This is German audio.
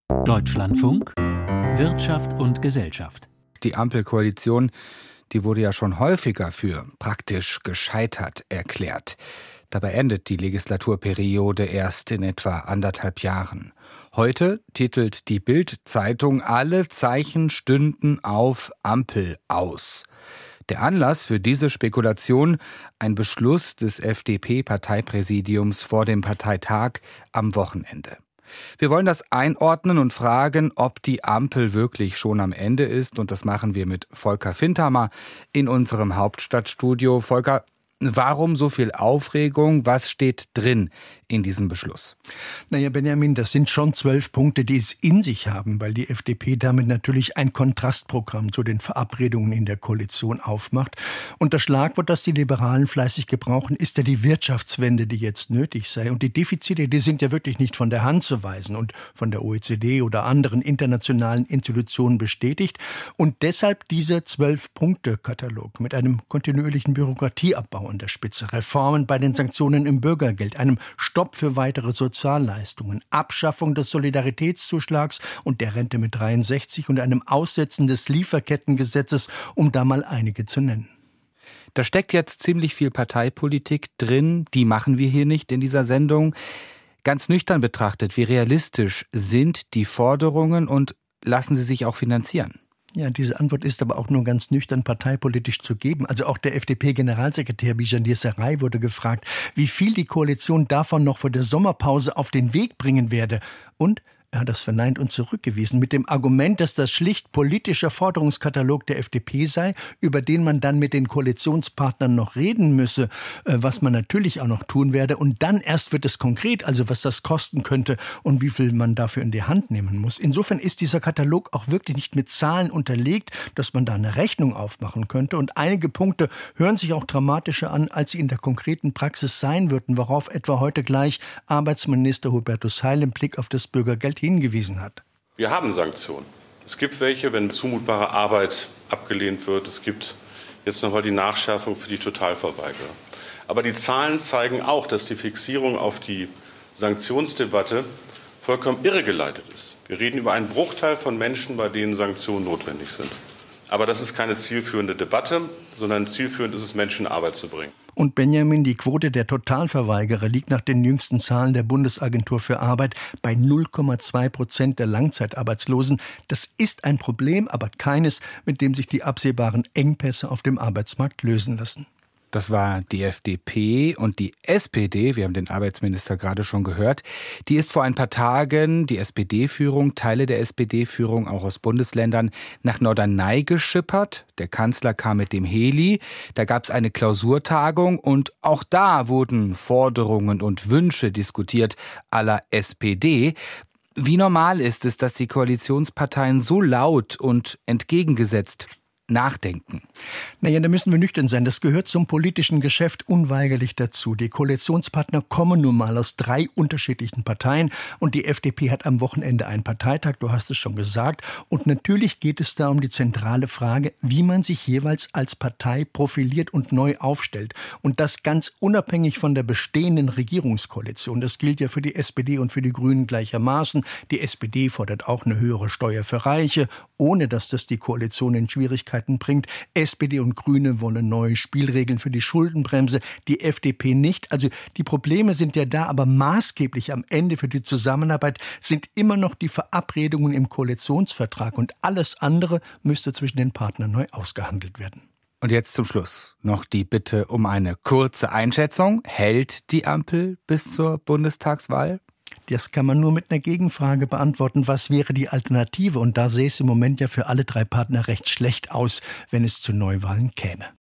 Deutschlandfunk, Wirtschaft und Gesellschaft. Die Ampelkoalition, die wurde ja schon häufiger für praktisch gescheitert erklärt. Dabei endet die Legislaturperiode erst in etwa 1,5 Jahren. Heute titelt die Bild-Zeitung: Alle Zeichen stünden auf Ampel aus. Der Anlass für diese Spekulation: ein Beschluss des FDP-Parteipräsidiums vor dem Parteitag am Wochenende. Wir wollen das einordnen und fragen, ob die Ampel wirklich schon am Ende ist. Und das machen wir mit Volker Findhammer in unserem Hauptstadtstudio. Volker, warum so viel Aufregung? Was steht drin in diesem Beschluss? Naja, Benjamin, das sind schon 12 Punkte, die es in sich haben, weil die FDP damit natürlich ein Kontrastprogramm zu den Verabredungen in der Koalition aufmacht. Und das Schlagwort, das die Liberalen fleißig gebrauchen, ist ja die Wirtschaftswende, die jetzt nötig sei. Und die Defizite, die sind ja wirklich nicht von der Hand zu weisen und von der OECD oder anderen internationalen Institutionen bestätigt. Und deshalb dieser 12-Punkte-Katalog mit einem kontinuierlichen Bürokratieabbau an der Spitze, Reformen bei den Sanktionen im Bürgergeld, einem Stopp für weitere Sozialleistungen, Abschaffung des Solidaritätszuschlags und der Rente mit 63 und einem Aussetzen des Lieferkettengesetzes, um da mal einige zu nennen. Da steckt jetzt ziemlich viel Parteipolitik drin, die machen wir hier nicht in dieser Sendung. Ganz nüchtern betrachtet, wie realistisch sind die Forderungen und lassen sie sich auch finanzieren? Ja, diese Antwort ist aber auch nur ganz nüchtern parteipolitisch zu geben. Also auch der FDP-Generalsekretär Bijan Djessaray wurde gefragt, wie viel die Koalition davon noch vor der Sommerpause auf den Weg bringen werde. Und er hat das verneint und zurückgewiesen mit dem Argument, dass das schlicht politischer Forderungskatalog der FDP sei, über den man dann mit den Koalitionspartnern noch reden müsse, was man natürlich auch noch tun werde. Und dann erst wird es konkret, also was das kosten könnte und wie viel man dafür in die Hand nehmen muss. Insofern ist dieser Katalog auch wirklich nicht mit Zahlen unterlegt, dass man da eine Rechnung aufmachen könnte. Und einige Punkte hören sich auch dramatischer an, als sie in der konkreten Praxis sein würden, worauf etwa heute gleich Arbeitsminister Hubertus Heil im Blick auf das Bürgergeld hingewiesen hat. Wir haben Sanktionen. Es gibt welche, wenn zumutbare Arbeit abgelehnt wird. Es gibt jetzt nochmal die Nachschärfung für die Totalverweigerer. Aber die Zahlen zeigen auch, dass die Fixierung auf die Sanktionsdebatte vollkommen irregeleitet ist. Wir reden über einen Bruchteil von Menschen, bei denen Sanktionen notwendig sind. Aber das ist keine zielführende Debatte, sondern zielführend ist es, Menschen in Arbeit zu bringen. Und Benjamin, die Quote der Totalverweigerer liegt nach den jüngsten Zahlen der Bundesagentur für Arbeit bei 0,2% der Langzeitarbeitslosen. Das ist ein Problem, aber keines, mit dem sich die absehbaren Engpässe auf dem Arbeitsmarkt lösen lassen. Das war die FDP und die SPD, wir haben den Arbeitsminister gerade schon gehört, die ist vor ein paar Tagen, die SPD-Führung, Teile der SPD-Führung auch aus Bundesländern, nach Norderney geschippert. Der Kanzler kam mit dem Heli, da gab es eine Klausurtagung und auch da wurden Forderungen und Wünsche diskutiert à la SPD. Wie normal ist es, dass die Koalitionsparteien so laut und entgegengesetzt nachdenken? Naja, da müssen wir nüchtern sein. Das gehört zum politischen Geschäft unweigerlich dazu. Die Koalitionspartner kommen nun mal aus 3 unterschiedlichen Parteien und die FDP hat am Wochenende einen Parteitag, du hast es schon gesagt. Und natürlich geht es da um die zentrale Frage, wie man sich jeweils als Partei profiliert und neu aufstellt. Und das ganz unabhängig von der bestehenden Regierungskoalition. Das gilt ja für die SPD und für die Grünen gleichermaßen. Die SPD fordert auch eine höhere Steuer für Reiche, ohne dass das die Koalition in Schwierigkeiten bringt. SPD und Grüne wollen neue Spielregeln für die Schuldenbremse, die FDP nicht. Also die Probleme sind ja da, aber maßgeblich am Ende für die Zusammenarbeit sind immer noch die Verabredungen im Koalitionsvertrag und alles andere müsste zwischen den Partnern neu ausgehandelt werden. Und jetzt zum Schluss noch die Bitte um eine kurze Einschätzung. Hält die Ampel bis zur Bundestagswahl? Das kann man nur mit einer Gegenfrage beantworten. Was wäre die Alternative? Und da sähe es im Moment ja für alle 3 Partner recht schlecht aus, wenn es zu Neuwahlen käme.